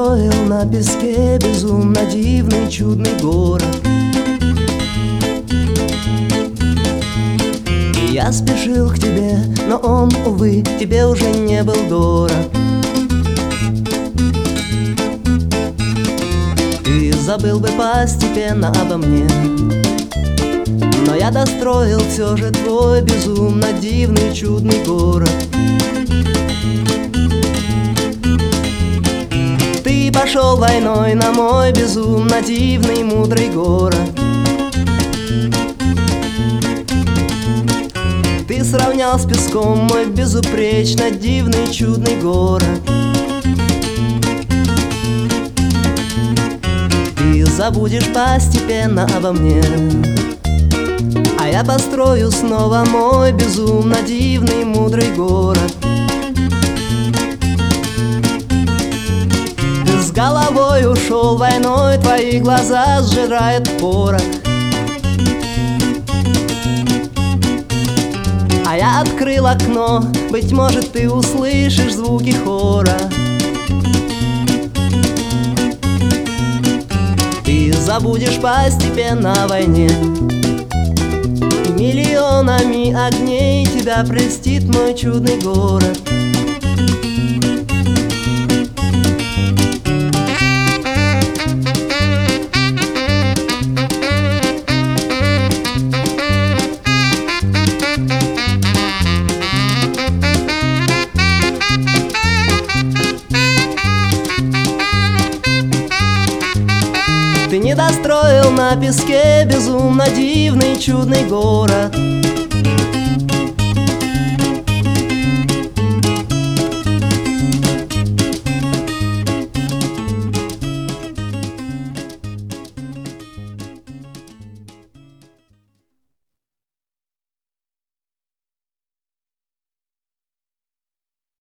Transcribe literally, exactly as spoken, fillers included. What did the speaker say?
достроил на песке безумно дивный чудный город. И я спешил к тебе, но он, увы, тебе уже не был дорог. Ты забыл бы постепенно обо мне, но я достроил все же твой безумно дивный чудный город. Ты пошел войной на мой безумно дивный мудрый город. Ты сравнял с песком мой безупречно дивный чудный город. Ты забудешь постепенно обо мне, а я построю снова мой безумно дивный мудрый город. Ты с головой ушел войной, твои глаза сжирает порох. А я открыл окно, быть может, ты услышишь звуки хора. Ты забудешь постепенно о войне, и миллионами огней тебя прельстит мой чудный город. Ты не достроил на песке безумно дивный чудный город.